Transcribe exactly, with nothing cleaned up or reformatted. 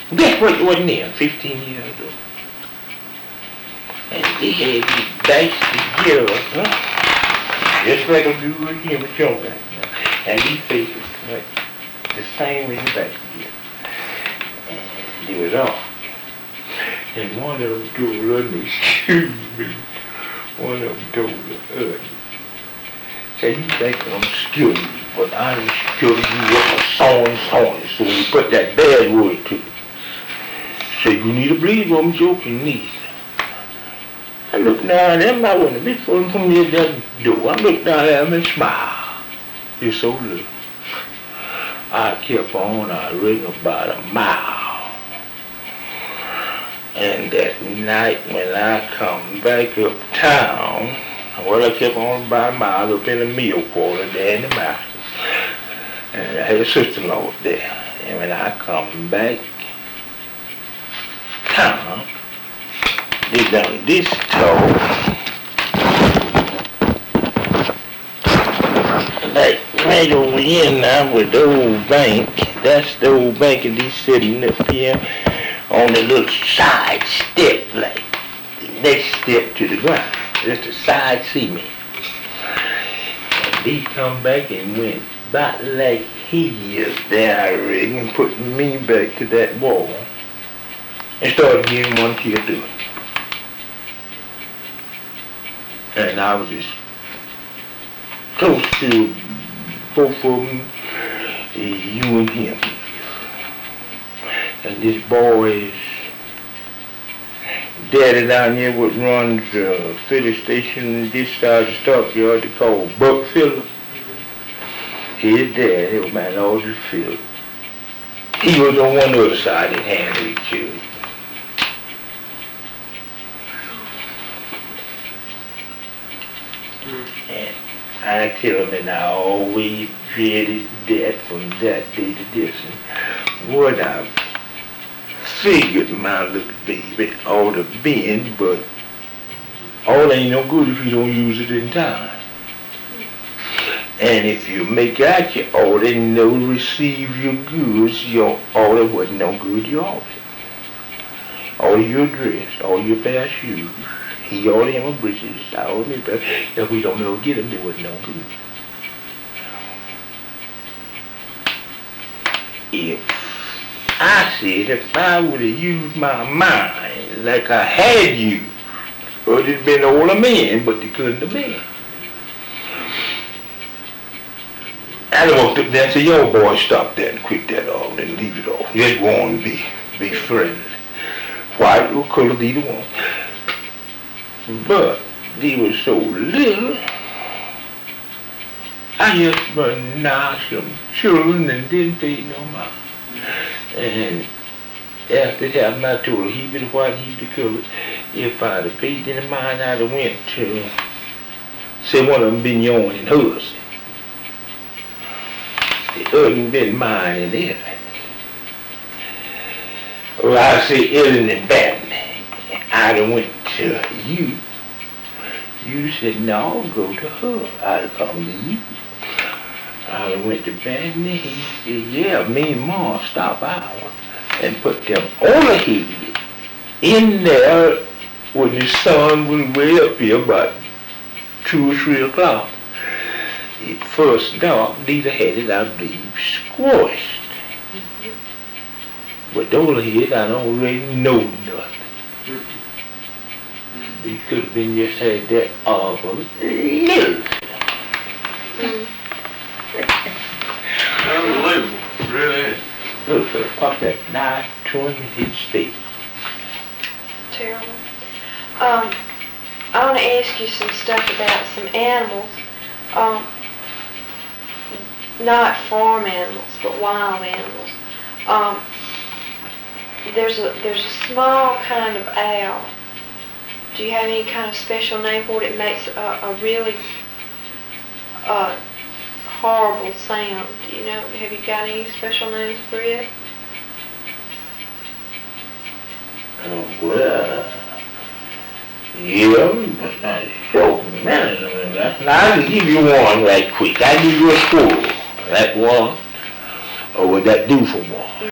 Guess what wasn't there? Fifteen years old. And they had these dice together, huh? Just like a dude right here with your back. And these faces, right? The same way the back together. And they was off. And one of them told her, excuse me. One of them told her, said, you think I'm skilled you, but I'm skilled you with a so and so and so. You put that bad word to it. Say, you need a bleed woman joking knees. I looked down at him, I wasn't a bit further from me at that door. I looked down at him and smiled. It's so little. I kept on, I ran about a mile. And that night when I come back uptown, well, I kept on about a mile up in the mill quarter there in the mountains. And I had a sister-in-law there. And when I come back town, they done this tall. Like right over here now with the old bank. That's the old bank, and they sitting up here on the little side step, like the next step to the ground. Just a side cement. And they come back and went about like he is there, I reckon, putting me back to that wall. And started giving one kill to it. And I was just close to both of them, you and him. And this boy's daddy down here would run the filling station this side of the stockyard they call Buck Filler. His dad, he was man all the field. He was on one other side that handled each other. And I tell him, and I always dreaded that from that day to this. And what I figured my little baby ought to be, but all ain't no good if you don't use it in time. And if you make out your order and no receive your goods, your order wasn't no good, you ordered. Order your dress, order your pair of shoes. He ordered him a breeches, I ordered me a pair. If we don't ever get them, they wasn't no good. If I said if I would have used my mind like I had used, it would have been all a man, but they couldn't have been. I walked up there and said, yo boy, stop that and quit that off and leave it off. Just want to be, be friendly. White or colored, either one. But they were so little, I just pronounced them children and didn't pay no mind. And after that, I told her, he be the white, he be the colored. If I'd have paid any mind, I'd have went to, say one of them been young and hers. The other been mine and Ellen. Well, I say Ellen and Batman. I'd have went to you. You said, no, go to her. I'd have come to you. I'd have went to Batman. He said, yeah, me and Ma stop out and put them on the head in there when the sun was way up here about two or three o'clock. It first dark, these had it, I believe, squashed. But those heads, I don't really know nothing. They could have been just had that awful little. Unbelievable, really. Look, so pop that nice twin hit state. Terrible. Um, I want to ask you some stuff about some animals. Um, not farm animals, but wild animals. Um, there's a there's a small kind of owl. Do you have any kind of special name for it? It makes a, a really uh, horrible sound. Do you know? Have you got any special names for it? Oh, well, yeah, but not so many. Now, I can give you one right quick. I give you a squirrel. That one, or would that do for one?